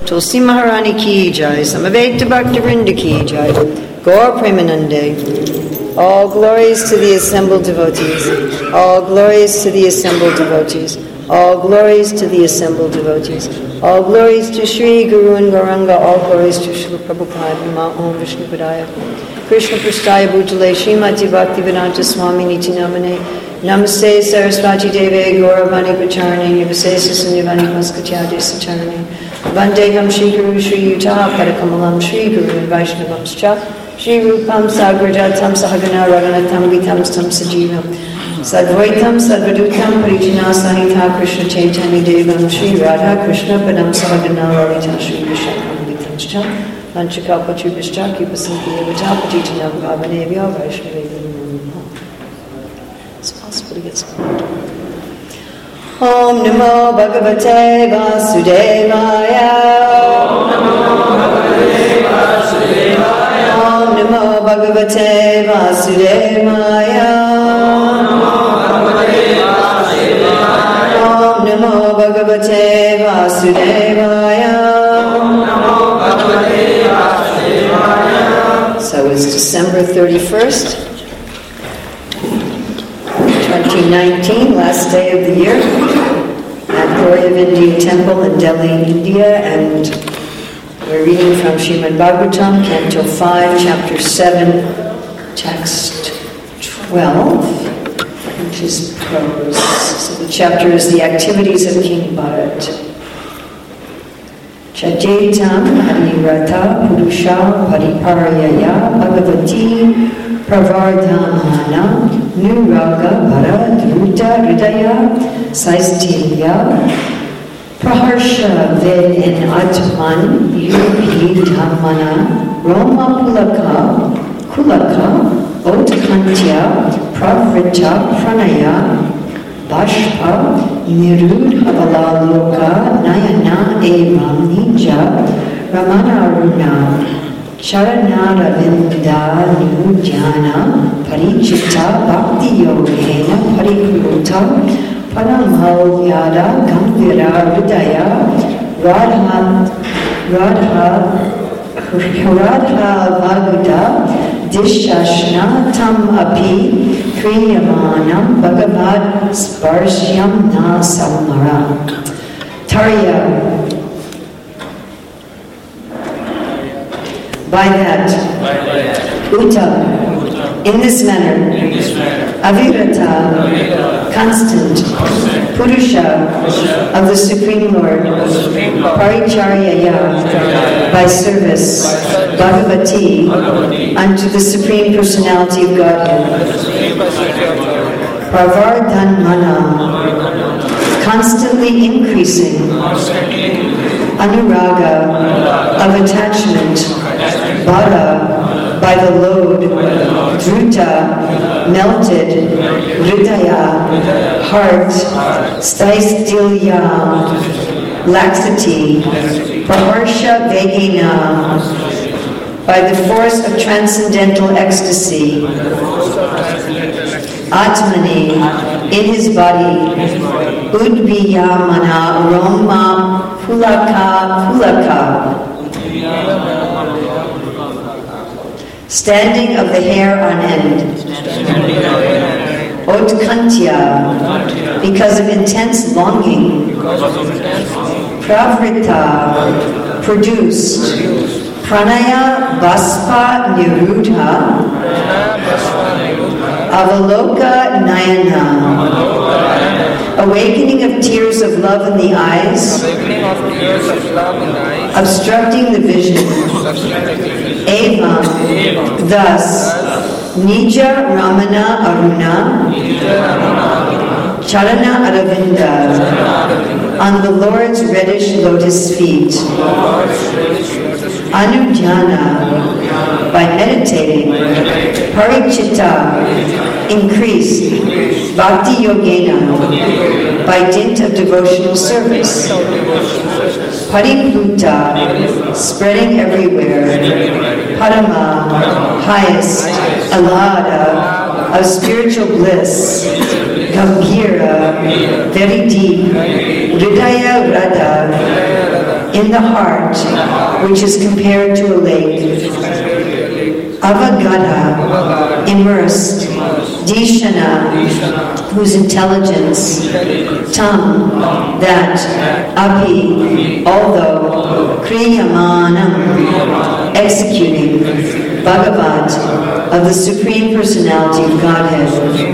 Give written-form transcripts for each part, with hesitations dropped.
Tulsi Maharani ki jai, Samaveta Bhaktivinoda ki jai, Gaur Premanande. All glories to the assembled devotees. All glories to the assembled devotees. All glories to the assembled devotees. All glories to Sri Guru and Gauranga. All glories to Srila Prabhupada. Nama Om Vishnu Padaya. Krishna Prasthaya Bhutale Srimati Bhaktivedanta Swami Niti Namane. Namaste Sarasvati Deve Gauravani Pacharani Nivasesa Sunyavani Maskatyade Sacharani. Vandegam Shri Guru Shri Yuta Padakamalam Shri Guru and Vaishnavamscha. Shri Rupam Sagrajatam Sahagana Raganatam Vitam Stam Sajivam Sadvaitam Sadvadutam Parijana Sahita Krishna Chaitanya Devam Shri Radha Krishna Padam Sahagana Lalita Shri Vishakam Vitamscha Vanchakalpachubhishcha Kipasanti Evata Patitina Bhavanevya Vaishnaveva. It's possible to get started. Om Namo Bhagavate Vasudevaya. Om Namo Bhagavate Vasudevaya. Om Namo Bhagavate Vasudevaya. Om Namo Bhagavate Vasudevaya. So it's December 31st, 2019, last day of the year at Glory of India Temple in Delhi, India, and we're reading from Srimad Bhagavatam, Canto 5, Chapter 7, Text 12, which is prose. So the chapter is the activities of King Bharat. Chajetam Harirata Purusha Pariparyaya Bhagavati Pravardhamana Nuraga Bhara Druta Hridaya Saistilya Praharsha Ved in Atman Yupi Dhammana Roma Kulaka Otkantya Pravrita Pranaya Bashpa Nirudha Balaloka Nayana Evam Nija Ramana Aruna Charanara Vinda Nujana Parichita Bhakti Yogena Parikruta Panamal Yada Gambira Hridaya Radha Vaguda Dishashna Tam Api Kriyamanam Bhagavad Sparshyam Na Samara Tarya. By that, Uta, in this manner, Avirata, constant, Purusha, of the Supreme Lord, Paricharyaya, by service, Bhagavati, unto the Supreme Personality of Godhead, Pravardhanmana, constantly increasing, Anuraga, of attachment, Bhara, by the load, Druta, melted, Hridaya, heart, Staistilya, laxity, Praharsha Vegena, by the force of transcendental ecstasy, Atmani, in his body, Udviyamana, Roma, Pulaka, standing of the hair on end, Otkantya, because of intense longing, Pravrita, produced, Pranaya Baspa Nirudha, Avaloka Nayana, awakening of tears of love in the eyes, obstructing the vision. Evam, thus, Nija Ramana Aruna, Charana Aravinda, on the Lord's reddish lotus feet. Anujana, by meditating. Parichita, increased. Bhakti Yogena, by dint of devotional service. Paripluta, spreading everywhere. Parama, highest. Alada, of spiritual bliss. Gambhira, very deep. Hridaya Radha, in the heart, which is compared to a lake. Avagata, immersed. Dishana, whose intelligence. Tam, that. Api, although. Kriyamanam, executing. Bhagavat, of the Supreme Personality of Godhead.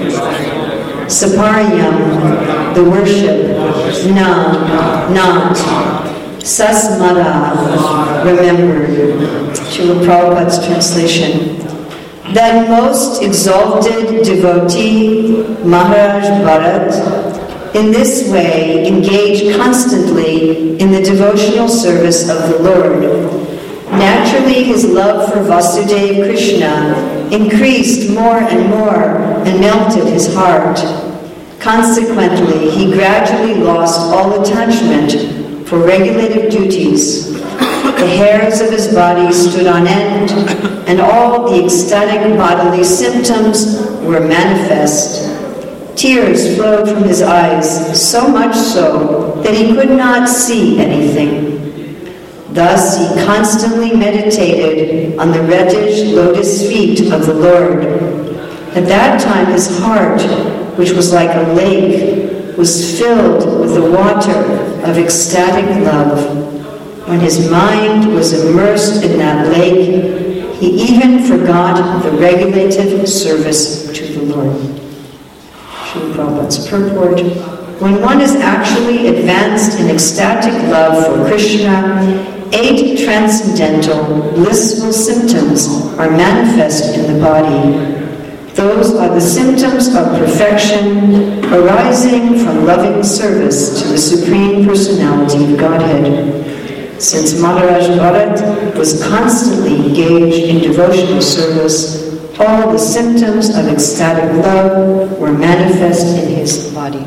Sapariyam, the worship. Na, not. Sasmara, remembered. Srila Prabhupada's translation. That most exalted devotee, Maharaj Bharat, in this way engaged constantly in the devotional service of the Lord. Naturally, his love for Vasudeva Krishna increased more and more and melted his heart. Consequently, he gradually lost all attachment for regulative duties. The hairs of his body stood on end, and all the ecstatic bodily symptoms were manifest. Tears flowed from his eyes, so much so that he could not see anything. Thus he constantly meditated on the reddish lotus feet of the Lord. At that time his heart, which was like a lake, was filled with the water of ecstatic love. When his mind was immersed in that lake, he even forgot the regulative service to the Lord. Srila Prabhupada's purport. When one is actually advanced in ecstatic love for Krishna, 8 transcendental, blissful symptoms are manifest in the body. Those are the symptoms of perfection arising from loving service to the Supreme Personality of Godhead. Since Maharaj Bharat was constantly engaged in devotional service, all the symptoms of ecstatic love were manifest in his body.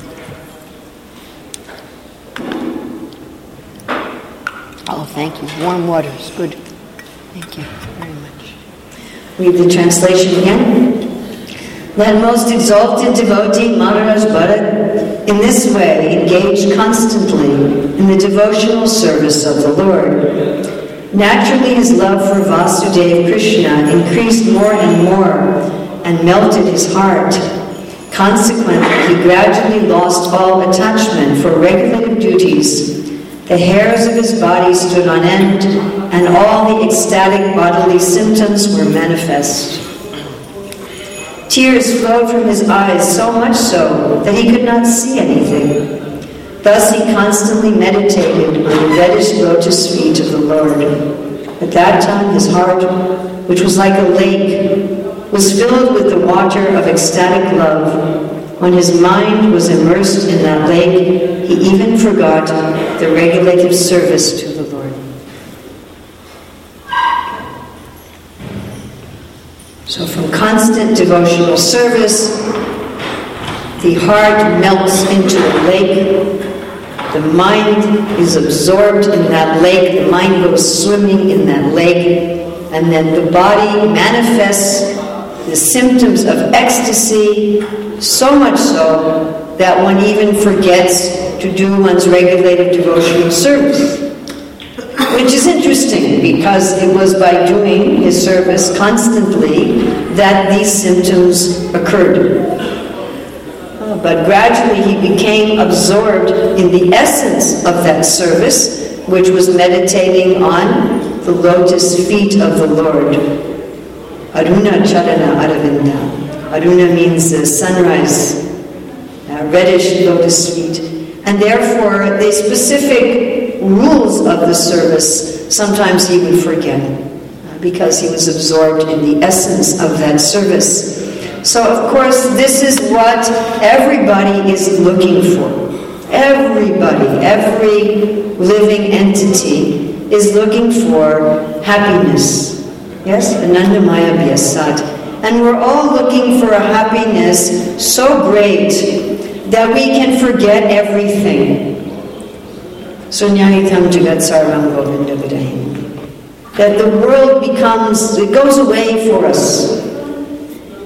Oh, thank you. Warm water is good. Thank you very much. Read the translation again. That most exalted devotee, Maharaj Bharat, in this way engaged constantly in the devotional service of the Lord. Naturally, his love for Vasudeva Krishna increased more and more and melted his heart. Consequently, he gradually lost all attachment for regulative duties. The hairs of his body stood on end, and all the ecstatic bodily symptoms were manifest. Tears flowed from his eyes, so much so that he could not see anything. Thus he constantly meditated on the reddish lotus feet of the Lord. At that time his heart, which was like a lake, was filled with the water of ecstatic love. When his mind was immersed in that lake, he even forgot the regulative service to the Lord. So from constant devotional service, the heart melts into a lake. The mind is absorbed in that lake. The mind goes swimming in that lake. And then the body manifests the symptoms of ecstasy, so much so that one even forgets to do one's regulated devotional service. Which is interesting, because it was by doing his service constantly that these symptoms occurred. But gradually he became absorbed in the essence of that service, which was meditating on the lotus feet of the Lord. Aruna Charana Aravinda. Aruna means sunrise, reddish lotus feet. And therefore, the specific rules of the service, sometimes he would forget, because he was absorbed in the essence of that service. So, of course, this is what everybody is looking for. Everybody, every living entity is looking for happiness. Yes? Anandamaya Vyasat. And we're all looking for a happiness so great that we can forget everything. Sunyahitam Jagat Sarvam Govinda Vidahim. That the world it goes away for us.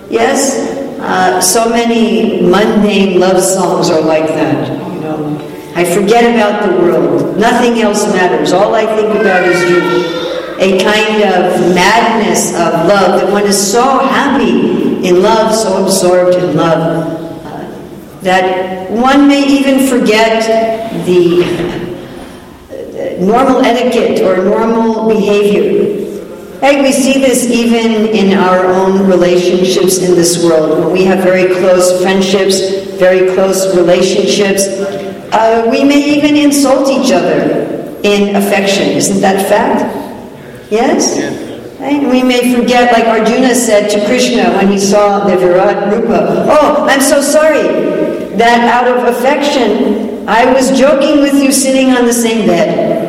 Yes? So many mundane love songs are like that. I forget about the world. Nothing else matters. All I think about is you. A kind of madness of love, that one is so happy in love, so absorbed in love, that one may even forget the normal etiquette or normal behavior. Right? We see this even in our own relationships in this world. When we have very close friendships, very close relationships, we may even insult each other in affection. Isn't that fact? Yes? Right? We may forget, like Arjuna said to Krishna when he saw the Virat Rupa, "Oh, I'm so sorry that out of affection I was joking with you sitting on the same bed.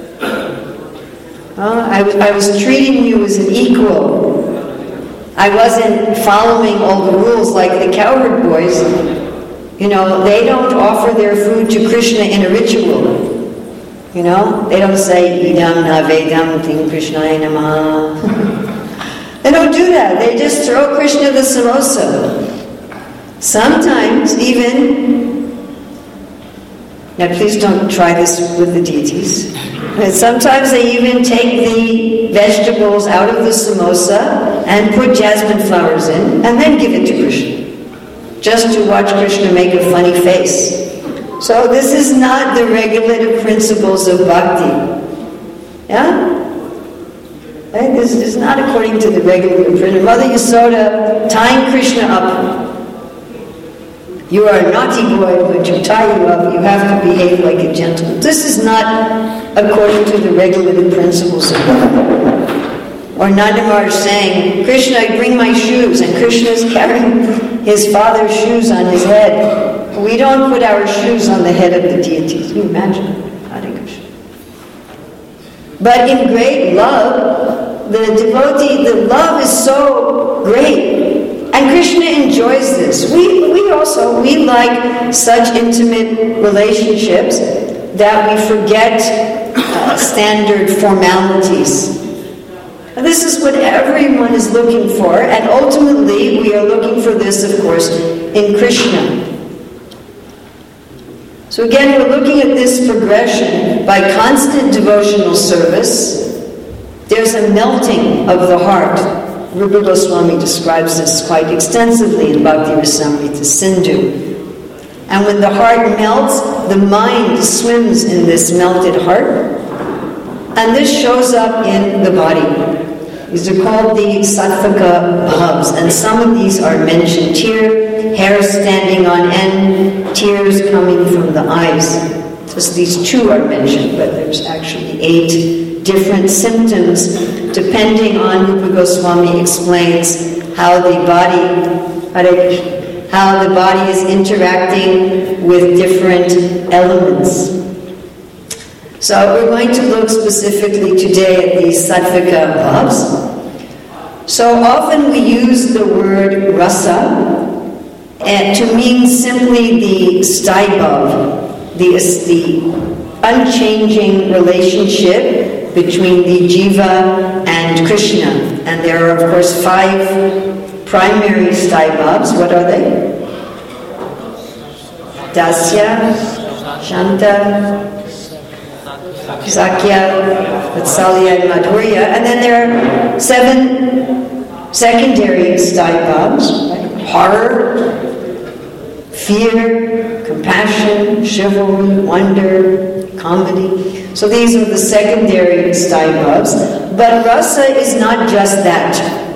I was treating you as an equal. I wasn't following all the rules like the cowherd boys. You know, they don't offer their food to Krishna in a ritual. You know, they don't say, idam navedam ting Krishnaya namaha. They don't do that. They just throw Krishna the samosa. Sometimes even, now please don't try this with the deities, but sometimes they even take the vegetables out of the samosa and put jasmine flowers in and then give it to Krishna, just to watch Krishna make a funny face. So this is not the regulative principles of bhakti. Yeah? Right? This is not according to the regulative principles. Mother Yasoda tying Krishna up. You are a naughty boy, but to tie you up, you have to behave like a gentleman. This is not according to the regulative principles of bhakti. Or Nandamar saying, Krishna, I bring my shoes, and Krishna is carrying his father's shoes on his head. We don't put our shoes on the head of the deities. Can you imagine? Hare Krishna. But in great love, the devotee, the love is so great. And Krishna enjoys this. We like such intimate relationships that we forget standard formalities. And this is what everyone is looking for, and ultimately we are looking for this, of course, in Krishna. So again, we're looking at this progression by constant devotional service. There's a melting of the heart. Rupa Goswami describes this quite extensively in Bhakti Rasamrita Sindhu. And when the heart melts, the mind swims in this melted heart. And this shows up in the body. These are called the Sattvika bhavs. And some of these are mentioned here. Hair standing on end, tears coming from the eyes. Just these two are mentioned, but there's actually 8 different symptoms, depending on Rupa Goswami explains how the body is interacting with different elements. So we're going to look specifically today at these Sattvika bhavs. So often we use the word rasa to mean simply the staibhav, the unchanging relationship between the jiva and Krishna. And there are, of course, 5 primary staibhavs. What are they? Dasya, Shanta, Sakya, Vatsalya, and Madhurya. And then there are 7 secondary staibhavs, right? Horror, fear, compassion, chivalry, wonder, comedy. So these are the secondary staibhavs. But rasa is not just that.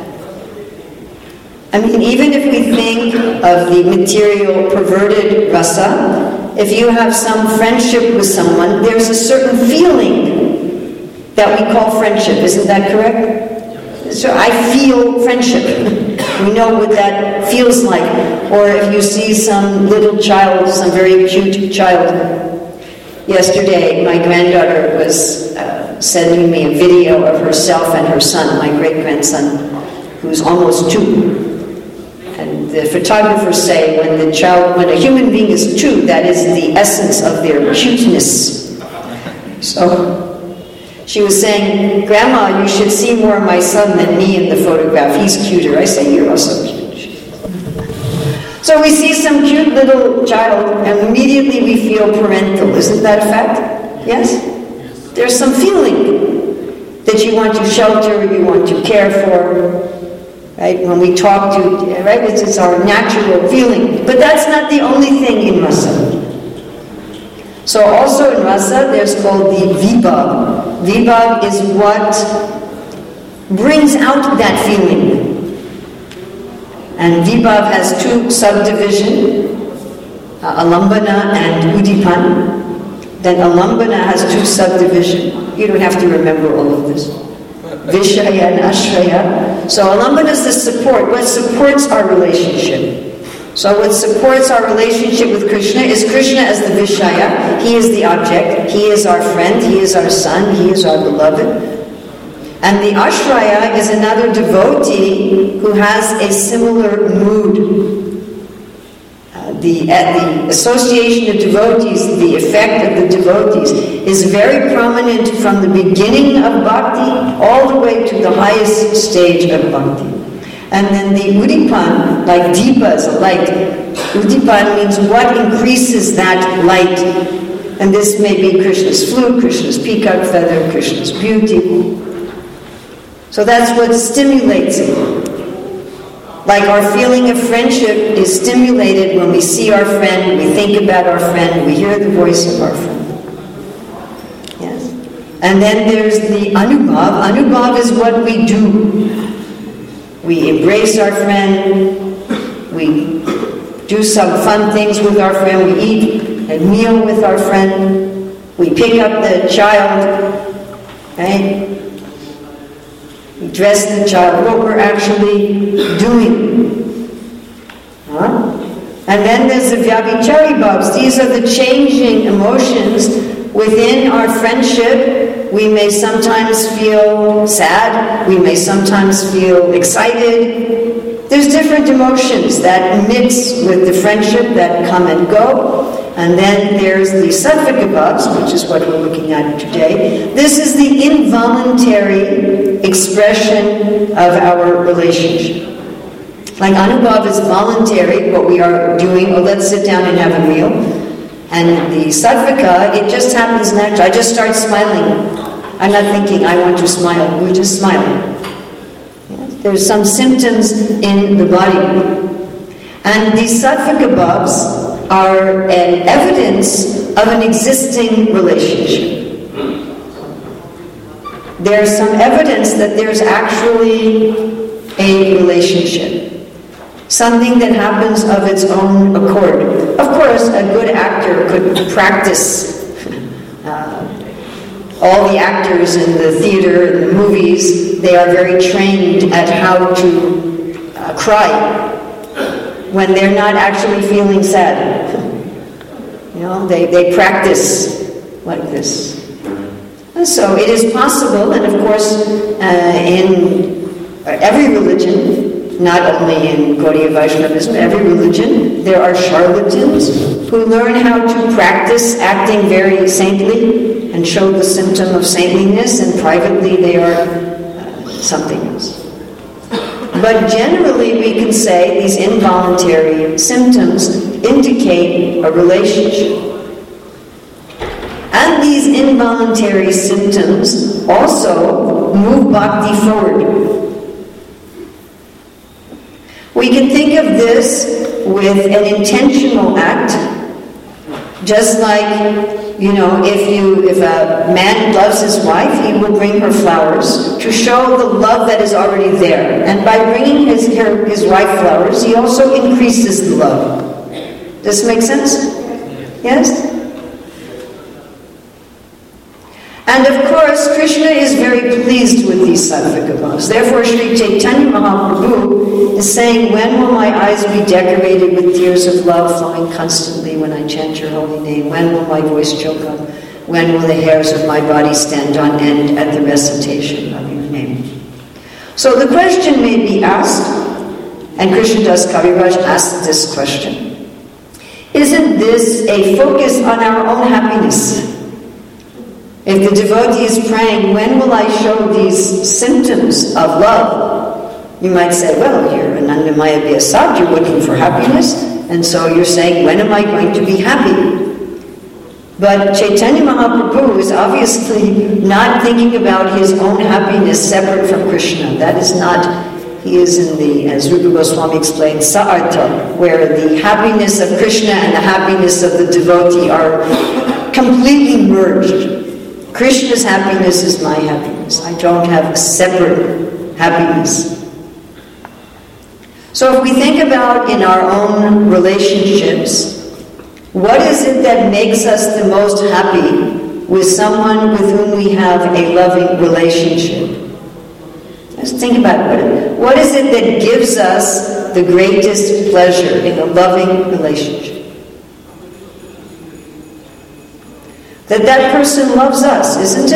I mean, even if we think of the material perverted rasa, if you have some friendship with someone, there's a certain feeling that we call friendship. Isn't that correct? So I feel friendship. We know what that feels like. Or if you see some little child, some very cute child. Yesterday, my granddaughter was sending me a video of herself and her son, my great-grandson, who's almost 2. And the photographers say when a human being is 2, that is the essence of their cuteness. So she was saying, Grandma, you should see more of my son than me in the photograph. He's cuter. I say, you're also cute. So we see some cute little child and immediately we feel parental. Isn't that a fact? Yes? There's some feeling that you want to shelter, you want to care for. Right? When we talk to, right? It's our natural feeling. But that's not the only thing in rasa. So also in rasa, there's called the vibhav. Vibhav is what brings out that feeling. And vibhav has two subdivisions, alambana and udipan. Then alambana has two subdivisions. You don't have to remember all of this. Vishaya and ashraya. So alambana is the support, what supports our relationship. So what supports our relationship with Krishna is Krishna as the Vishaya. He is the object. He is our friend. He is our son. He is our beloved. And the Ashraya is another devotee who has a similar mood. The association of devotees, the effect of the devotees, is very prominent from the beginning of bhakti all the way to the highest stage of bhakti. And then the udipan, like deepa is a light. Udipan means what increases that light. And this may be Krishna's flute, Krishna's peacock feather, Krishna's beauty. So that's what stimulates it. Like our feeling of friendship is stimulated when we see our friend, we think about our friend, we hear the voice of our friend. Yes. And then there's the anubhav. Anubhav is what we do. We embrace our friend, we do some fun things with our friend, we eat a meal with our friend, we pick up the child, right? We dress the child, what we're actually doing. Huh? And then there's the vyabhichari bhavs. These are the changing emotions within our friendship. We may sometimes feel sad, we may sometimes feel excited. There's different emotions that mix with the friendship that come and go. And then there's the sattvika bhavs, which is what we're looking at today. This is the involuntary expression of our relationship. Like anubhav is voluntary, what we are doing, let's sit down and have a meal. And the sattvika, it just happens naturally. I just start smiling. I'm not thinking, I want to smile. We're just smiling. Yes? There's some symptoms in the body. And these sattvika bhavs are an evidence of an existing relationship. There's some evidence that there's actually a relationship. Something that happens of its own accord. Of course, a good actor could practice. All the actors in the theater, in the movies, they are very trained at how to cry when they're not actually feeling sad. You know, they practice like this. And so it is possible, and of course, in every religion, not only in Gaudiya Vaishnavism, every religion, there are charlatans who learn how to practice acting very saintly and show the symptom of saintliness, and privately they are something else. But generally we can say these involuntary symptoms indicate a relationship. And these involuntary symptoms also move bhakti forward. We can think of this with an intentional act, just like, you know, if a man loves his wife, he will bring her flowers to show the love that is already there. And by bringing his wife flowers, he also increases the love. Does this make sense? Yes? And of course, Krishna is very pleased with these sattvika bhavs. Therefore, Sri Chaitanya Mahaprabhu is saying, when will my eyes be decorated with tears of love flowing constantly when I chant your holy name? When will my voice choke up? When will the hairs of my body stand on end at the recitation of your name? So the question may be asked, and Krishnadas Kaviraj asked this question, isn't this a focus on our own happiness? If the devotee is praying, when will I show these symptoms of love? You might say, well, you're Anandamaya Vyasad, you're looking for happiness. And so you're saying, when am I going to be happy? But Chaitanya Mahaprabhu is obviously not thinking about his own happiness separate from Krishna. That is not, he is in the, as Rupa Goswami explained, Sa'artha, where the happiness of Krishna and the happiness of the devotee are completely merged. Krishna's happiness is my happiness. I don't have a separate happiness. So if we think about in our own relationships, what is it that makes us the most happy with someone with whom we have a loving relationship? Let's think about it. What is it that gives us the greatest pleasure in a loving relationship? That person loves us, isn't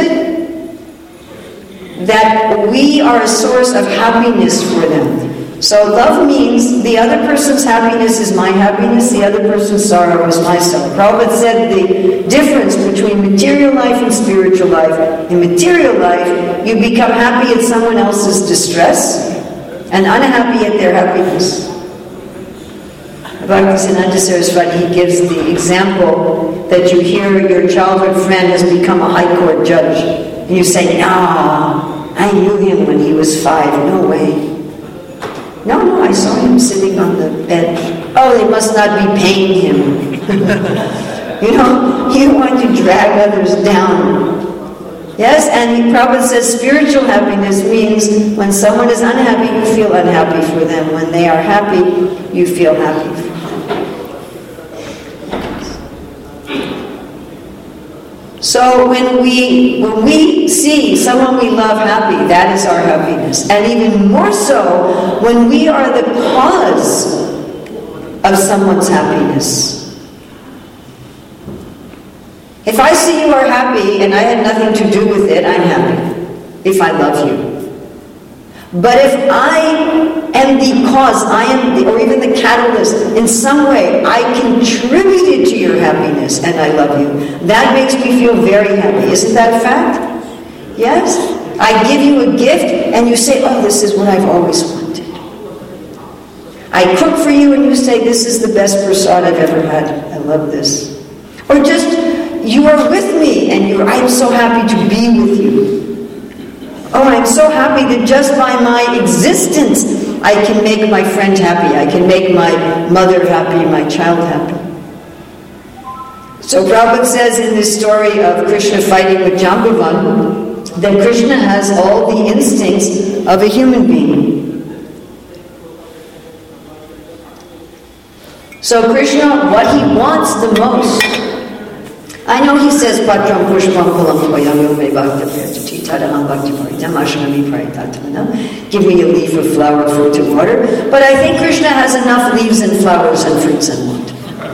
it? That we are a source of happiness for them. So love means the other person's happiness is my happiness, the other person's sorrow is my sorrow. Prabhupada said the difference between material life and spiritual life. In material life, you become happy at someone else's distress and unhappy at their happiness. Bhaktisiddhanta Saraswati, he gives the example that you hear your childhood friend has become a high court judge. And you say, "No, I knew him when he was 5. No way. No, I saw him sitting on the bench. Oh, they must not be paying him." You want to drag others down. Yes, and Prabhupada says spiritual happiness means when someone is unhappy, you feel unhappy for them. When they are happy, you feel happy for them. So when we see someone we love happy, that is our happiness. And even more so when we are the cause of someone's happiness. If I see you are happy and I had nothing to do with it, I'm happy. If I love you. But if I am the cause, or even the catalyst, in some way, I contributed to your happiness and I love you, that makes me feel very happy. Isn't that a fact? Yes? I give you a gift and you say, "Oh, this is what I've always wanted." I cook for you and you say, "This is the best prasad I've ever had. I love this." Or just, you are with me and I'm so happy to be with you. Oh, I'm so happy that just by my existence, I can make my friend happy. I can make my mother happy, my child happy. So Prabhupada says in this story of Krishna fighting with Jambavan, that Krishna has all the instincts of a human being. So Krishna, what he wants the most, I know he says, "Patram pushpam phalam tvayam me bhakta prayatati tadaham bhakti paritam ashrami prayatatvana." Give me a leaf of flower, fruit, and water. But I think Krishna has enough leaves and flowers and fruits and water.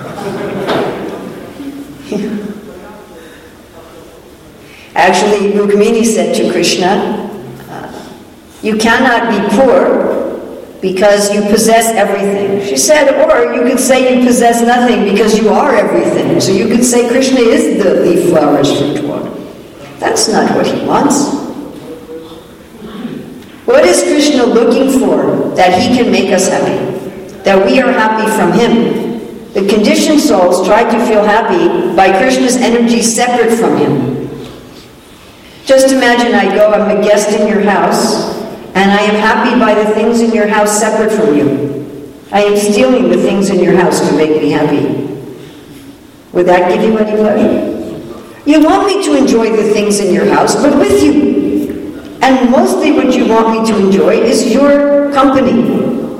Actually, Rukmini said to Krishna, "You cannot be poor because you possess everything." She said, or you could say you possess nothing because you are everything. So you could say Krishna is the leaf, flowers, fruit, water. That's not what he wants. What is Krishna looking for that he can make us happy? That we are happy from him. The conditioned souls try to feel happy by Krishna's energy separate from him. Just imagine I'm a guest in your house, and I am happy by the things in your house separate from you. I am stealing the things in your house to make me happy. Would that give you any pleasure? You want me to enjoy the things in your house, but with you. And mostly what you want me to enjoy is your company.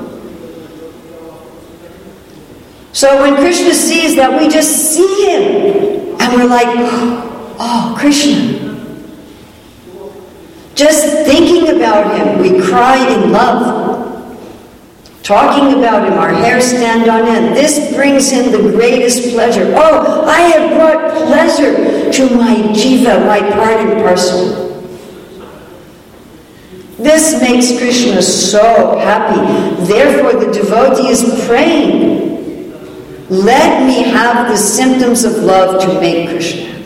So when Krishna sees that, we just see him, and we're like, "Oh, Krishna." Just thinking about him, we cry in love. Talking about him, our hair stand on end. This brings him the greatest pleasure. Oh, I have brought pleasure to my jiva, my part and parcel. This makes Krishna so happy. Therefore, the devotee is praying, "Let me have the symptoms of love to make Krishna happy."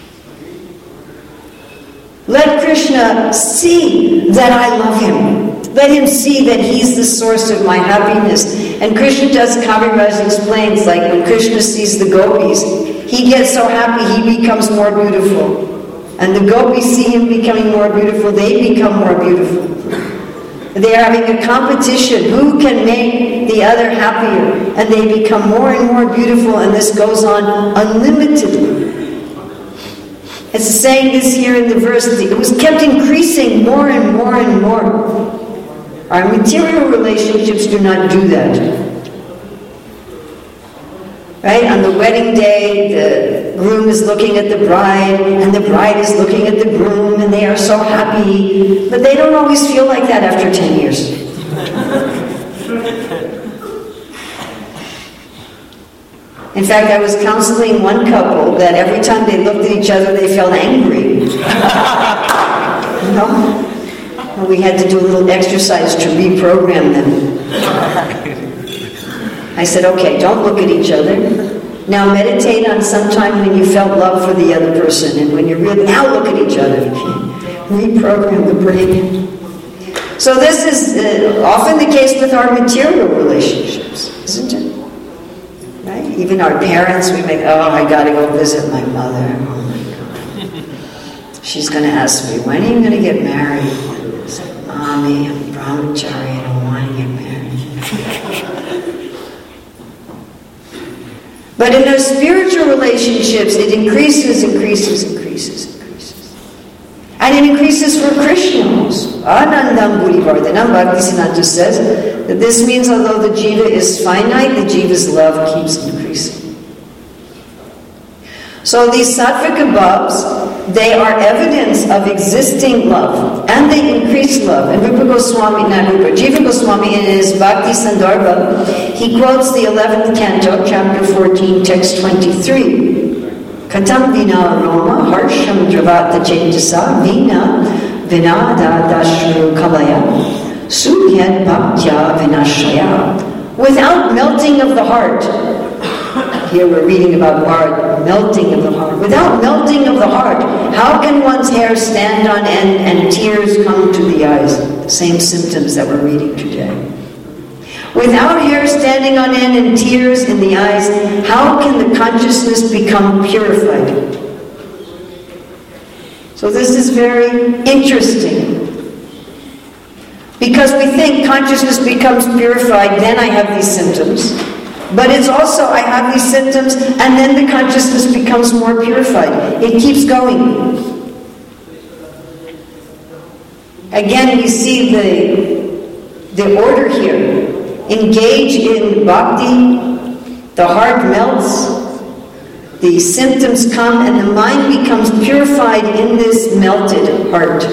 Let Krishna see that I love him. Let him see that he's the source of my happiness. And Krishna Das Kaviraj explains, like when Krishna sees the gopis, he gets so happy he becomes more beautiful. And the gopis see him becoming more beautiful, they become more beautiful. They are having a competition. Who can make the other happier? And they become more and more beautiful, and this goes on unlimitedly. It's saying this here in the verse, it was kept increasing more and more and more. Our material relationships do not do that. Right? On the wedding day, the groom is looking at the bride, and the bride is looking at the groom, and they are so happy. But they don't always feel like that after 10 years. In fact, I was counseling one couple that every time they looked at each other, they felt angry. You know? And we had to do a little exercise to reprogram them. I said, okay, don't look at each other. Now meditate on some time when you felt love for the other person, and when you're really, now look at each other. Reprogram the brain. So this is often the case with our material relationships, isn't it? Right? Even our parents, we make, oh, I gotta go visit my mother. Oh my God. She's gonna ask me, when are you gonna get married? I said, Mommy, I'm brahmachari, I don't want to get married. But in those spiritual relationships, it increases. And it increases for Krishna also. Anandam Burivardhanam, Bhaktisiddhanta says that this means although the jiva is finite, the jiva's love keeps increasing. So these sattvic abovs, they are evidence of existing love, and they increase love. And Rupa Goswami, Jiva Goswami in his Bhakti Sandarbha, he quotes the 11th canto, chapter 14, text 23. Katam vina roma harsham dravata chetasa vina vinada dashru kalaya suhyad bhaktya vinashaya. Without melting of the heart. Here we're reading about heart, melting of the heart. Without melting of the heart, how can one's hair stand on end and tears come to the eyes? The same symptoms that we're reading today. Without hair standing on end and tears in the eyes, how can the consciousness become purified? So this is very interesting. Because we think consciousness becomes purified, then I have these symptoms. But it's also, I have these symptoms, and then the consciousness becomes more purified. It keeps going. Again, we see the order here. Engage in bhakti, the heart melts, the symptoms come, and the mind becomes purified in this melted heart.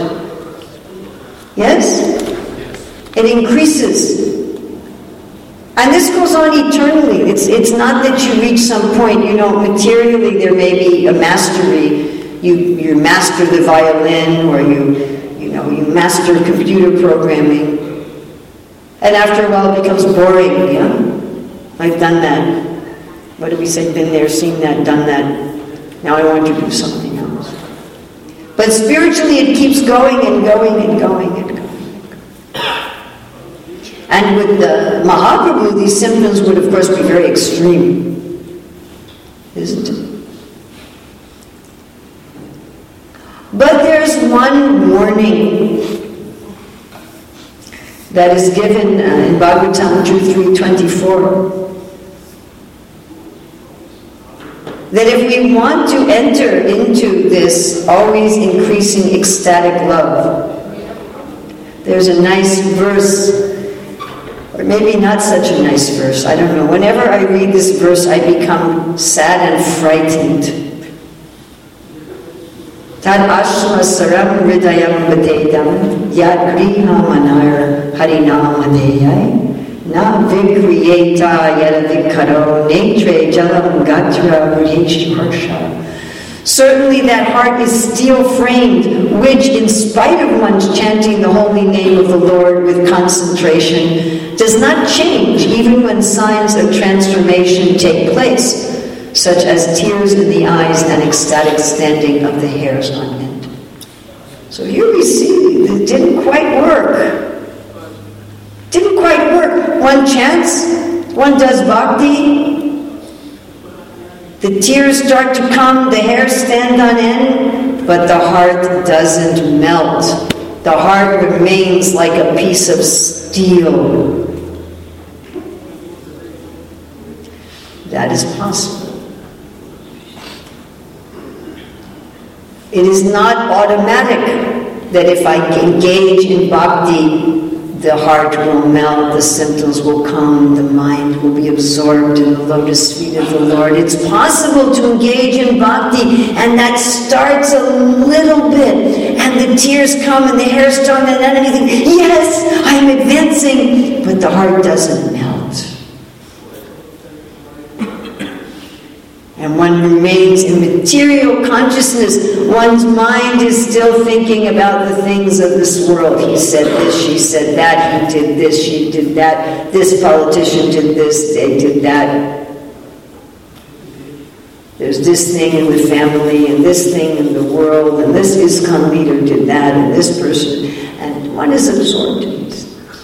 Yes? It increases. And this goes on eternally. It's not that you reach some point, materially there may be a mastery. You master the violin, or you master computer programming. And after a while it becomes boring, I've done that. What did we say? Been there, seen that, done that. Now I want to do something else. But spiritually it keeps going and going and going and going. And with the Mahaprabhu, these symptoms would, of course, be very extreme. Isn't it? But there's one warning that is given in Bhagavatam 3:24. That if we want to enter into this always increasing ecstatic love, there's a nice verse. Or maybe not such a nice verse, I don't know. Whenever I read this verse, I become sad and frightened. Tad ashma saram hridayam vadedam yad griha manar harinam adeyai na vikriyeta yadavikaro netre jalam gatra vriyesh harsha. Certainly that heart is steel-framed, which, in spite of one's chanting the holy name of the Lord with concentration, does not change even when signs of transformation take place, such as tears in the eyes and ecstatic standing of the hairs on end. So here we see it didn't quite work. Didn't quite work. One chance, one does bhakti, the tears start to come, the hairs stand on end, but the heart doesn't melt. The heart remains like a piece of steel. That is possible. It is not automatic that if I engage in bhakti, the heart will melt, the symptoms will come, the mind will be absorbed in the lotus feet of the Lord. It's possible to engage in bhakti, and that starts a little bit, and the tears come, and the hair start, and then anything. Yes, I'm advancing, but the heart doesn't melt. And one remains in material consciousness. One's mind is still thinking about the things of this world. He said this, she said that, he did this, she did that, this politician did this, they did that. There's this thing in the family, and this thing in the world, and this ISKCON leader did that, and this person. And one is absorbed in these things.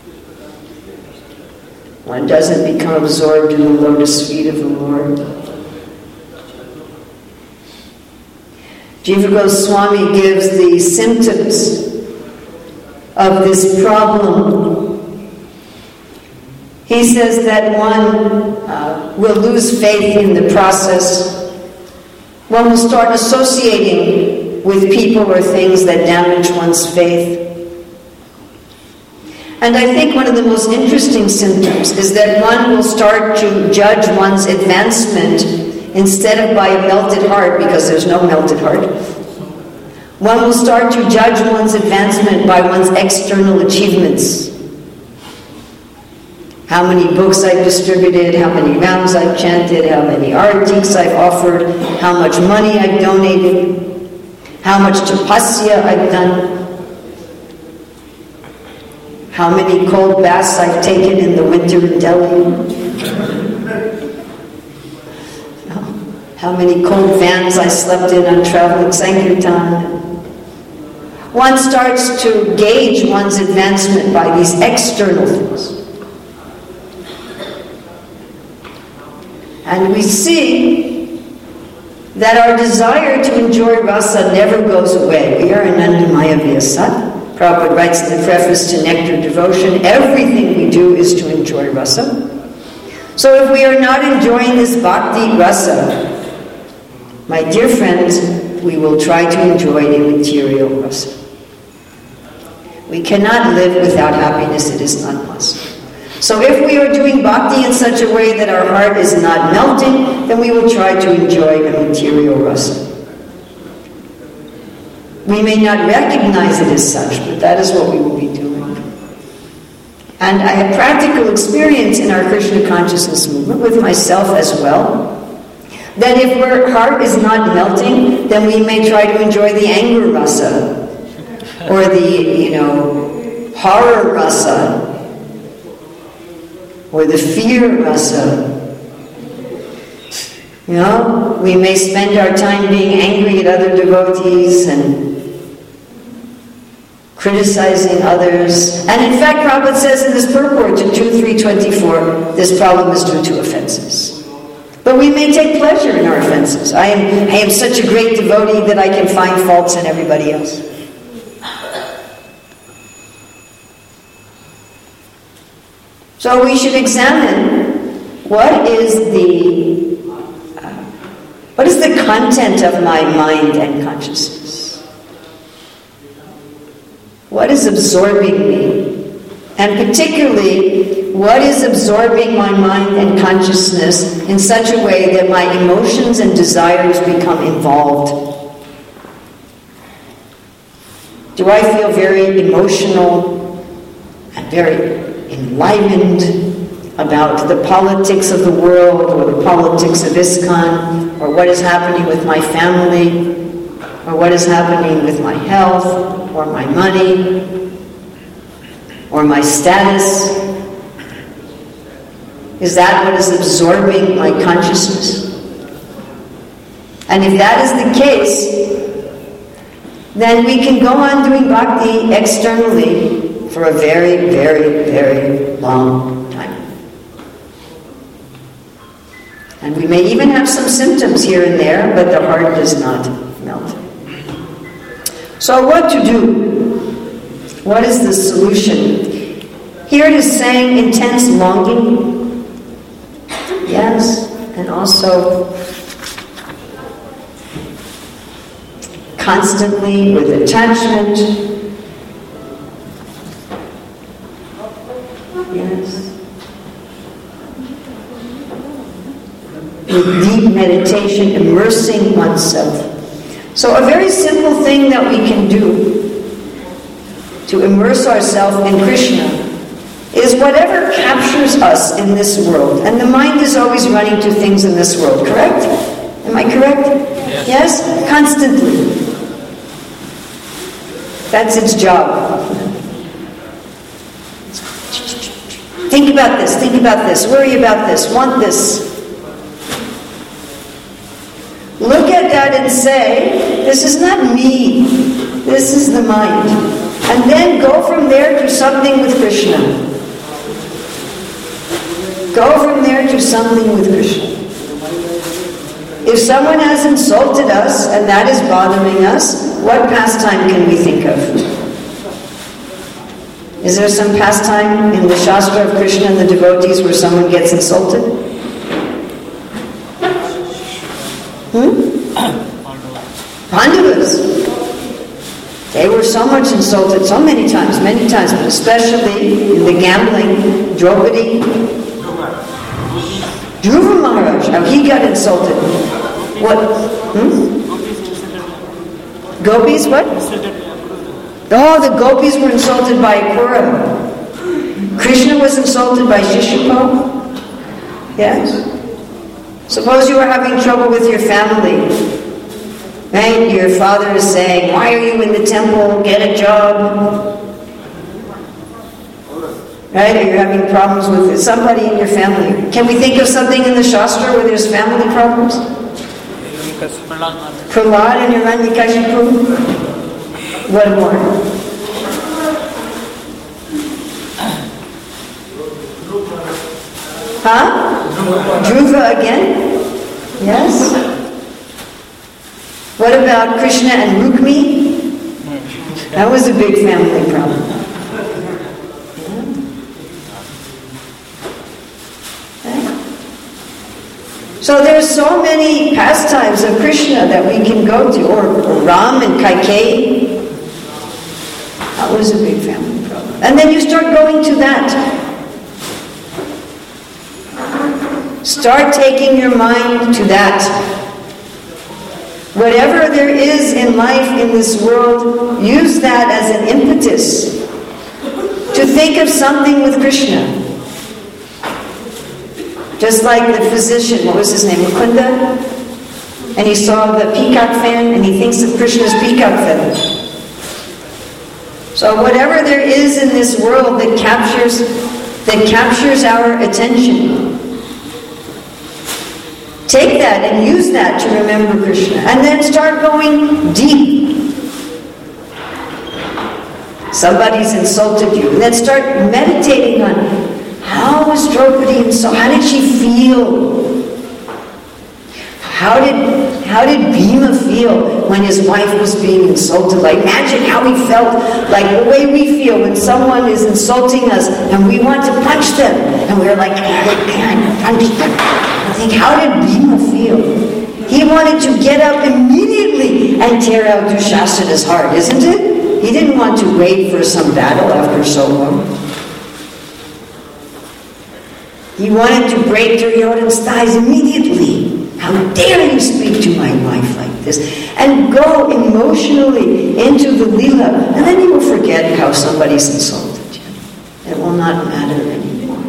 One doesn't become absorbed in the lotus feet of the Lord. Jiva Goswami gives the symptoms of this problem. He says that one will lose faith in the process. One will start associating with people or things that damage one's faith. And I think one of the most interesting symptoms is that one will start to judge one's advancement instead of by a melted heart, because there's no melted heart. One will start to judge one's advancement by one's external achievements. How many books I've distributed, how many rounds I've chanted, how many artiks I've offered, how much money I've donated, how much tapasya I've done, how many cold baths I've taken in the winter in Delhi. How many cold vans I slept in on traveling Sankirtan. One starts to gauge one's advancement by these external things. And we see that our desire to enjoy rasa never goes away. We are Anandamaya Vyasat. Prabhupada writes in the preface to Nectar Devotion, everything we do is to enjoy rasa. So if we are not enjoying this bhakti rasa, my dear friends, we will try to enjoy the material rasa. We cannot live without happiness. It is not possible. So if we are doing bhakti in such a way that our heart is not melting, then we will try to enjoy the material rasa. We may not recognize it as such, but that is what we will be doing. And I have practical experience in our Krishna consciousness movement with myself as well, that if our heart is not melting, then we may try to enjoy the anger rasa, or the, horror rasa, or the fear rasa. We may spend our time being angry at other devotees and criticizing others. And in fact, Prabhupada says in this purport to 2.3.24, this problem is due to offenses. But we may take pleasure in our offenses. I am such a great devotee that I can find faults in everybody else. So we should examine what is the content of my mind and consciousness. What is absorbing me? And particularly, what is absorbing my mind and consciousness in such a way that my emotions and desires become involved? Do I feel very emotional and very enlivened about the politics of the world, or the politics of ISKCON, or what is happening with my family, or what is happening with my health, or my money, or my status? Is that what is absorbing my consciousness? And if that is the case, then we can go on doing bhakti externally for a very, very, very long time. And we may even have some symptoms here and there, but the heart does not melt. So what to do? What is the solution? Here it is saying intense longing. Yes, and also constantly with attachment. Yes. With deep meditation, immersing oneself. So a very simple thing that we can do to immerse ourselves in Krishna is whatever captures us in this world. And the mind is always running to things in this world, correct? Am I correct? Yes? Constantly. That's its job. Think about this, worry about this, want this. Look at that and say, this is not me, this is the mind. And then go from there to something with Krishna. Go from there to something with Krishna. If someone has insulted us and that is bothering us, what pastime can we think of? Is there some pastime in the Shastra of Krishna and the devotees where someone gets insulted? Pandavas. They were so much insulted, so many times, but especially in the gambling, Draupadi. Dhruva Maharaj, how he got insulted. What? Gopis, what? Oh, the gopis were insulted by Akura. Krishna was insulted by Shishupal. Yes? Suppose you were having trouble with your family. Right? Your father is saying, why are you in the temple? Get a job. Right? Or you're having problems with somebody in your family. Can we think of something in the Shastra where there's family problems? Prahlad and Hiranyakashipu. What more? Huh? Dhruva again? Yes? What about Krishna and Rukmi? That was a big family problem. So there's so many pastimes of Krishna that we can go to, or Ram and Kaikeyi. That was a big family problem. And then you start going to that. Start taking your mind to that. Whatever there is in life in this world, use that as an impetus to think of something with Krishna. Just like the physician, what was his name, Mukunda? And he saw the peacock fan and he thinks of Krishna's peacock feather. So whatever there is in this world that captures our attention, take that and use that to remember Krishna. And then start going deep. Somebody's insulted you. And then start meditating on how was Draupadi insulted? How did she feel? How did Bhima feel when his wife was being insulted? Like, imagine how he felt, like the way we feel when someone is insulting us and we want to punch them. And we're like, man, punch them. I think, how did Bhima feel? He wanted to get up immediately and tear out Dushasana's heart, isn't it? He didn't want to wait for some battle after so long. He wanted to break Duryodhana's thighs immediately. How dare you speak to my wife like this? And go emotionally into the Leela. And then you will forget how somebody's insulted you. It will not matter anymore.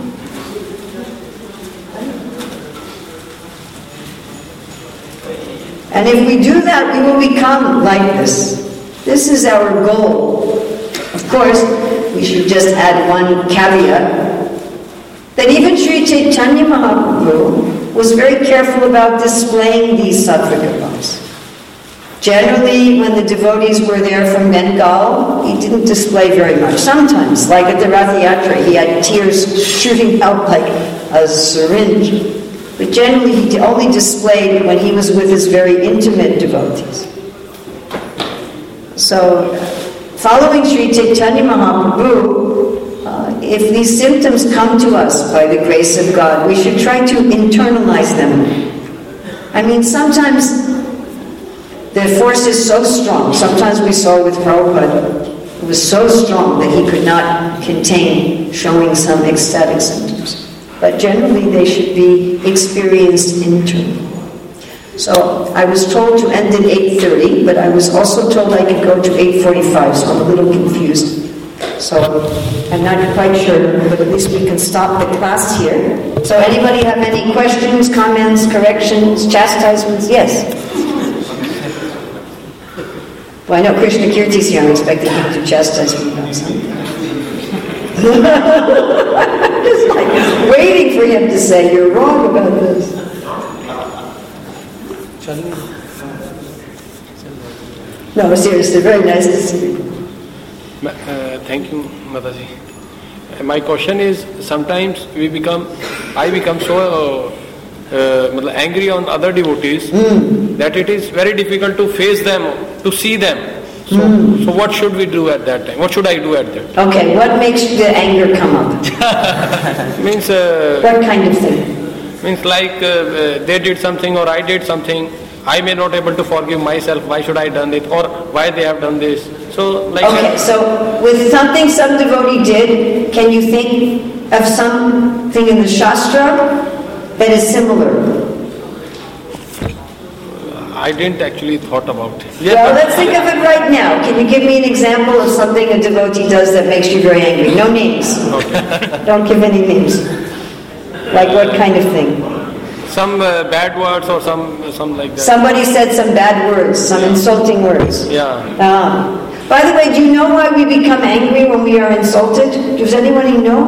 And if we do that, we will become like this. This is our goal. Of course, we should just add one caveat. That even Sri Chaitanya Mahaprabhu was very careful about displaying these sattvic bhavas. Generally, when the devotees were there from Bengal, he didn't display very much. Sometimes, like at the Rath Yatra, he had tears shooting out like a syringe. But generally, he only displayed when he was with his very intimate devotees. So, following Sri Chaitanya Mahaprabhu, if these symptoms come to us by the grace of God, we should try to internalize them. I mean, sometimes the force is so strong. Sometimes we saw with Prabhupada, it was so strong that he could not contain showing some ecstatic symptoms. But generally they should be experienced internally. So I was told to end at 8:30, but I was also told I could go to 8:45, so I'm a little confused. So I'm not quite sure, but at least we can stop the class here. So anybody have any questions, comments, corrections, chastisements? Yes? Well, I know Krishna Kirti's here. I'm expecting him to chastise me about something. I'm just like waiting for him to say, you're wrong about this. No, seriously, very nice to see you. Thank you, Mataji. My question is, sometimes I become so angry on other devotees that it is very difficult to face them, to see them. So what should we do at that time? What should I do at that time? Okay, what makes the anger come up? Means what kind of thing? Means like they did something or I did something. I may not able to forgive myself. Why should I done it? Or why they have done this? So like. Okay, so with something some devotee did, can you think of something in the Shastra that is similar? I didn't actually thought about it. Yes, well, let's think of it right now. Can you give me an example of something a devotee does that makes you very angry? No names. Okay. Don't give any names. Like what kind of thing? Some bad words or some like that. Somebody said some bad words, some insulting words. Yeah. By the way, do you know why we become angry when we are insulted? Does anybody know?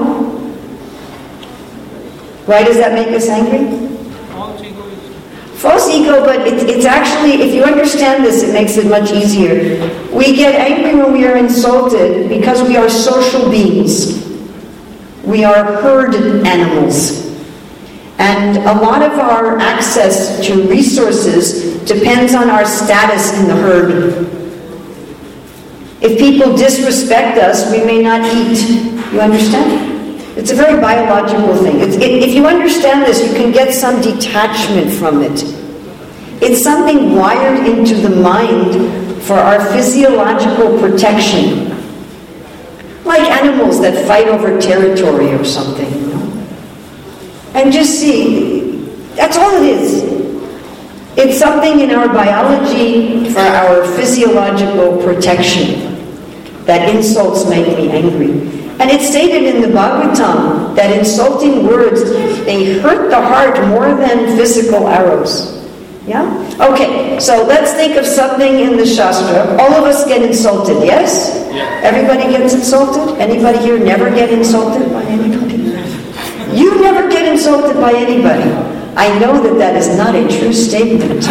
Why does that make us angry? False ego, but it's actually, if you understand this, it makes it much easier. We get angry when we are insulted because we are social beings. We are herd animals. And a lot of our access to resources depends on our status in the herd. If people disrespect us, we may not eat. You understand? It's a very biological thing. If you understand this, you can get some detachment from it. It's something wired into the mind for our physiological protection. Like animals that fight over territory or something, you know? And just see, that's all it is. It's something in our biology for our physiological protection that insults make me angry. And it's stated in the Bhagavatam that insulting words, they hurt the heart more than physical arrows. Yeah? Okay, so let's think of something in the Shastra. All of us get insulted, yes? Yeah. Everybody gets insulted? Anybody here never get insulted by anybody? You never get insulted by anybody. I know that is not a true statement.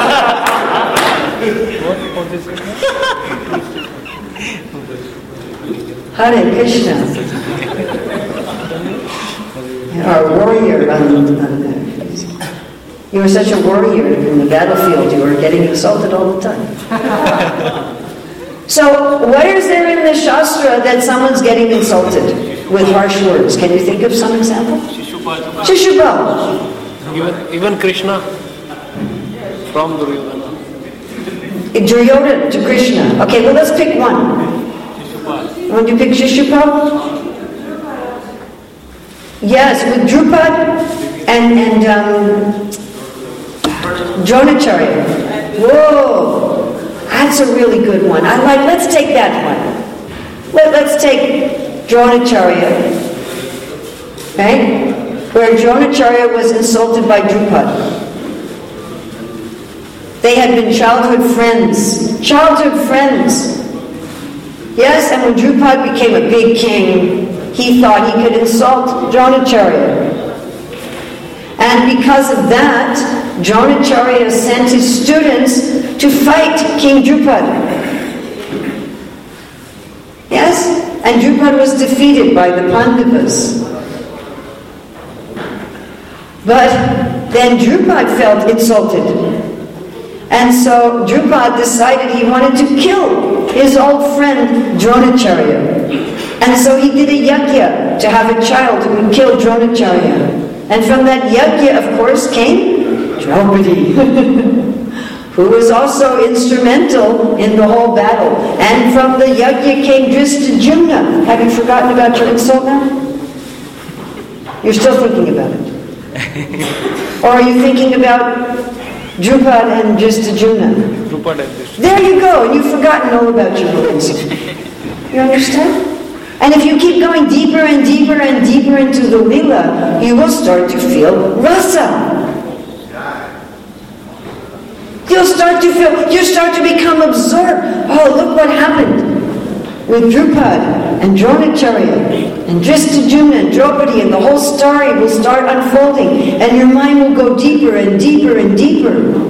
Hare Krishna. You are a warrior you are such a warrior in the battlefield. You are getting insulted all the time. So, what is there in the Shastra that someone's getting insulted with harsh words? Can you think of some example? Shishupal. Even Krishna from Duryodhana. Duryodhana to Krishna. Okay, well let's pick one. You want to pick Shishupal? Yes, with Drupad and Dronacharya. Whoa, that's a really good one. Let's take that one. Let's take Dronacharya, right? Where Dronacharya was insulted by Drupad. They had been childhood friends. Childhood friends. Yes, and when Drupad became a big king, he thought he could insult Dronacharya. And because of that, Dronacharya sent his students to fight King Drupad. Yes? And Drupad was defeated by the Pandavas. But then Drupad felt insulted. And so Drupad decided he wanted to kill his old friend Dronacharya. And so he did a yajna to have a child who would kill Dronacharya. And from that yajna, of course, came Draupadi, who was also instrumental in the whole battle. And from the yajna came Drishtajumna. Have you forgotten about your insult now? You're still thinking about it. Or are you thinking about Drupad and Drishtajumna? Drupad and Drishtajumna. There you go, and you've forgotten all about your insult. You understand? And if you keep going deeper and deeper and deeper into the Leela, you will start to feel rasa. You start to become absorbed. Oh, look what happened with Drupad and Dronacharya and Drishtajumna and Draupadi, and the whole story will start unfolding, and your mind will go deeper and deeper and deeper.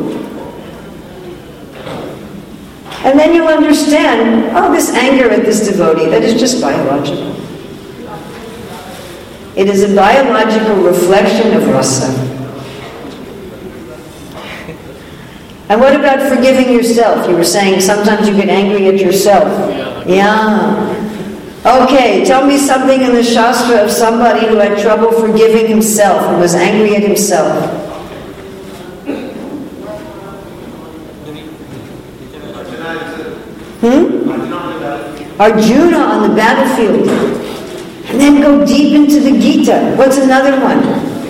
And then you'll understand, oh, this anger at this devotee, that is just biological. It is a biological reflection of rasa. And what about forgiving yourself? You were saying sometimes you get angry at yourself. Yeah. Okay, tell me something in the Shastra of somebody who had trouble forgiving himself, who was angry at himself. Arjuna on the battlefield. And then go deep into the Gita. What's another one?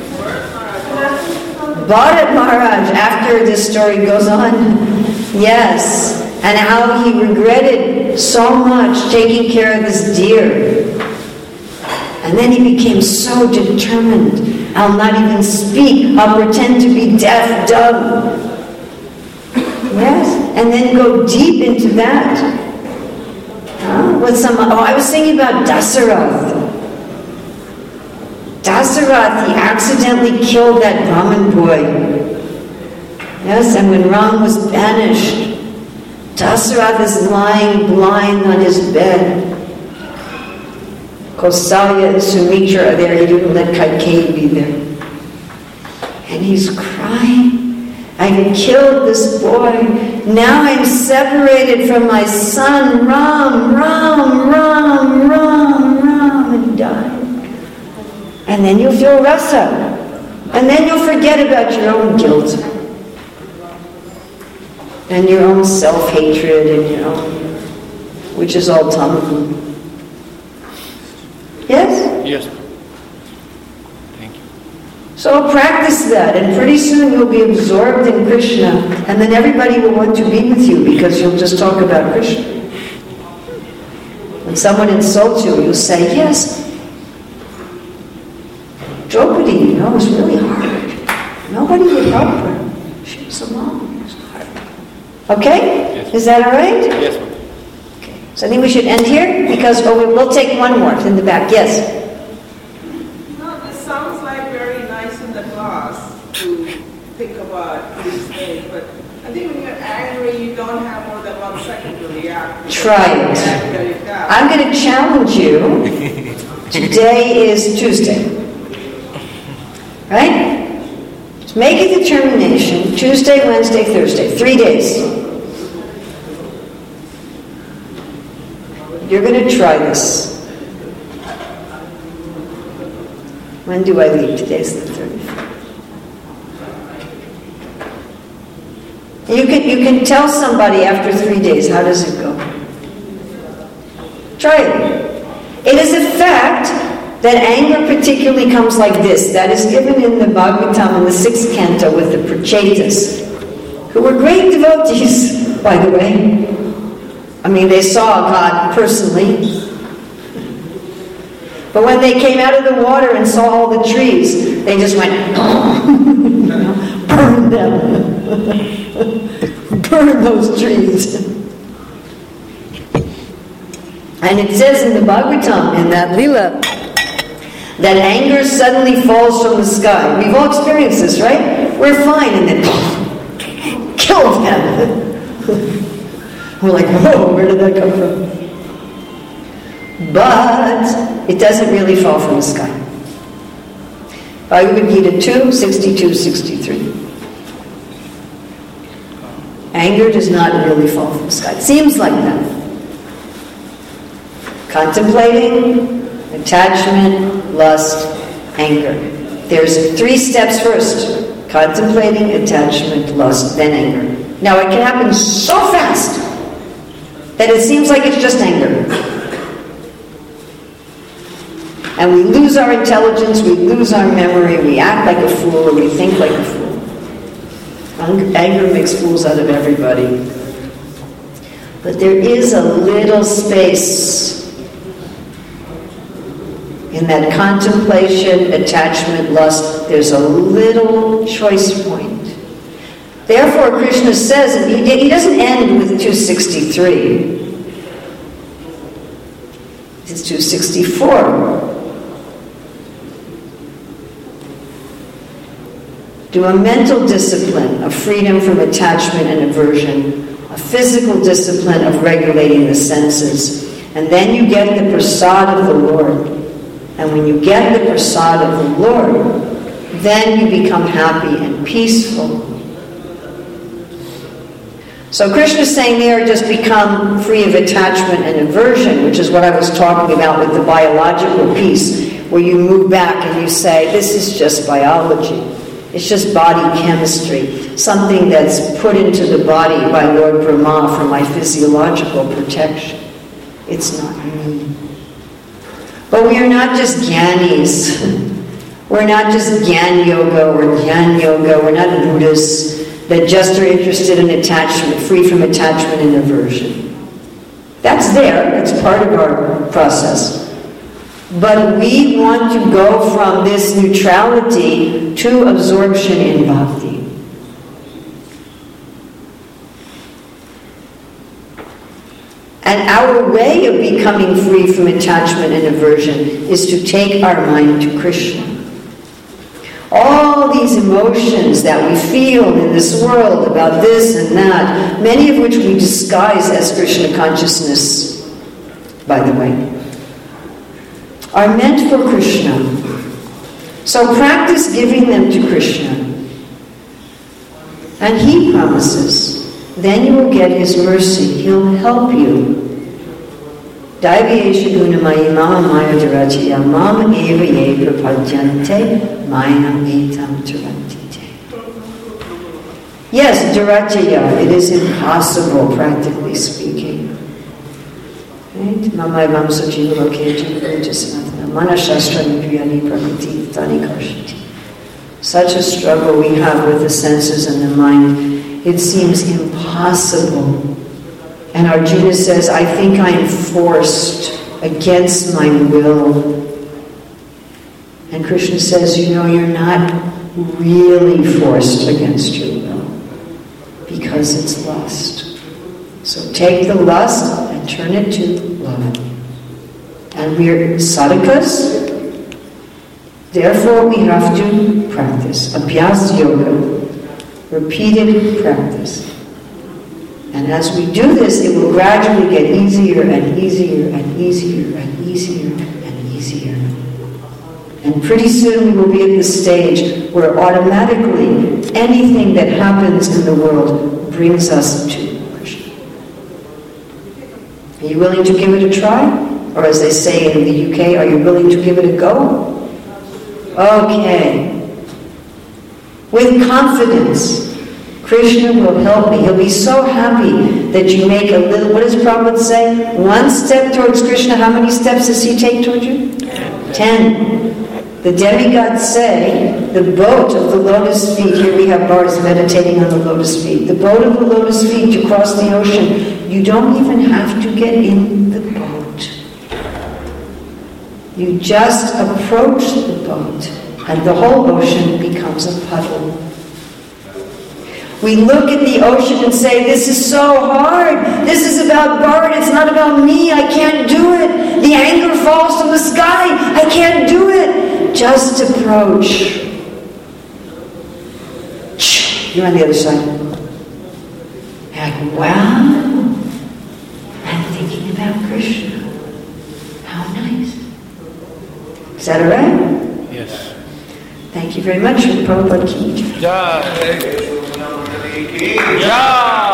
Bharat Maharaj, after this story goes on. Yes. And how he regretted so much taking care of this deer. And then he became so determined. I'll not even speak. I'll pretend to be deaf, dumb. Yes. And then go deep into that. I was thinking about Dasarath. Dasarath, he accidentally killed that Brahmin boy. Yes, and when Ram was banished, Dasarath is lying blind on his bed. Kausalya and Sumitra are there. He didn't let Kaikeyi be there. And he's crying. I killed this boy. Now I'm separated from my son, Ram, and he died. And then you'll feel rasa. And then you'll forget about your own guilt. And your own self-hatred and your own, which is all tamagun. Yes? Yes. Thank you. So practice that, and pretty soon you'll be absorbed in Krishna, and then everybody will want to be with you because you'll just talk about Krishna. When someone insults you, you'll say, yes, Draupadi, was really hard. Nobody would help her. She was alone. It was hard. Okay? Yes. Is that all right? Yes, ma'am. Okay. So I think we should end here because we'll take one more in the back. Yes? No, this sounds like very nice in the class to think about these things, but I think when you're angry, you don't have more than 1 second to react. Try it. I'm going to challenge you. Today is Tuesday. Right? So make a determination. Tuesday, Wednesday, Thursday. 3 days. You're going to try this. When do I leave? Today's the 34th. You can tell somebody after 3 days, how does it go? Try it. It is a fact that anger particularly comes like this. That is given in the Bhagavatam in the 6th canto with the Prachetas, who were great devotees, by the way. I mean, they saw God personally. But when they came out of the water and saw all the trees, they just went, burn them. Burn those trees. And it says in the Bhagavatam, in that Leela, that anger suddenly falls from the sky. We've all experienced this, right? we're fine, and then killed him. We're like, whoa, where did that come from? But it doesn't really fall from the sky. Bhagavad Gita 2, 62, 63. Anger does not really fall from the sky. It seems like that. Contemplating, attachment, lust, anger. There's 3 steps first. Contemplating, attachment, lust, then anger. Now it can happen so fast that it seems like it's just anger. And we lose our intelligence, we lose our memory, we act like a fool, or we think like a fool. Anger makes fools out of everybody. But there is a little space in that contemplation, attachment, lust. There's a little choice point. Therefore, Krishna says, and he doesn't end with 263. It's 264. Do a mental discipline of freedom from attachment and aversion, a physical discipline of regulating the senses, and then you get the prasad of the Lord. And when you get the prasad of the Lord, then you become happy and peaceful. So Krishna is saying there, just become free of attachment and aversion, which is what I was talking about with the biological piece, where you move back and you say, this is just biology. It's just body chemistry, something that's put into the body by Lord Brahma for my physiological protection. It's not me. But we are not just Jnanis. We're not just Jnana Yoga or Jnana Yoga. We're not Buddhists that just are interested in attachment, free from attachment and aversion. That's there. That's part of our process. But we want to go from this neutrality to absorption in bhakti. And our way of becoming free from attachment and aversion is to take our mind to Krishna. All these emotions that we feel in this world about this and that, many of which we disguise as Krishna consciousness, by the way, are meant for Krishna. So practice giving them to Krishna. And he promises, then you will get his mercy. He'll help you. Daiviyesha gunamayi mama maya dharachaya mama eva ye prapadyante mayam etam tarantite. Yes, dharachaya, it is impossible, practically speaking. Right? Mamai vamsa jiva loke jiva jasanatana manashastra nipriyani prakriti tani karshati. Such a struggle we have with the senses and the mind. It seems impossible. And Arjuna says, I think I am forced against my will. And Krishna says, you know, you're not really forced against your will, because it's lust. So take the lust and turn it to love. And we're sadhakas, therefore we have to practice. Abhyas yoga, repeated practice. And as we do this, it will gradually get easier and easier and easier and easier and easier. And pretty soon we will be at the stage where automatically anything that happens in the world brings us to Krishna. Are you willing to give it a try? Or as they say in the UK, are you willing to give it a go? Okay. With confidence. Krishna will help me. He'll be so happy that you make a little, what does Prabhupada say? 1 step towards Krishna, how many steps does he take towards you? 10. The demigods say, the boat of the lotus feet, here we have Bars meditating on the lotus feet, the boat of the lotus feet to cross the ocean, you don't even have to get in the boat. You just approach the boat and the whole ocean becomes a puddle. We look at the ocean and say, this is so hard. This is about Bart. It's not about me. I can't do it. The anger falls from the sky. I can't do it. Just approach. You're on the other side. And wow, I'm thinking about Krishna. How nice. Is that all right? Yes. Thank you very much. Prabhupada ki jai. Jai. Jai.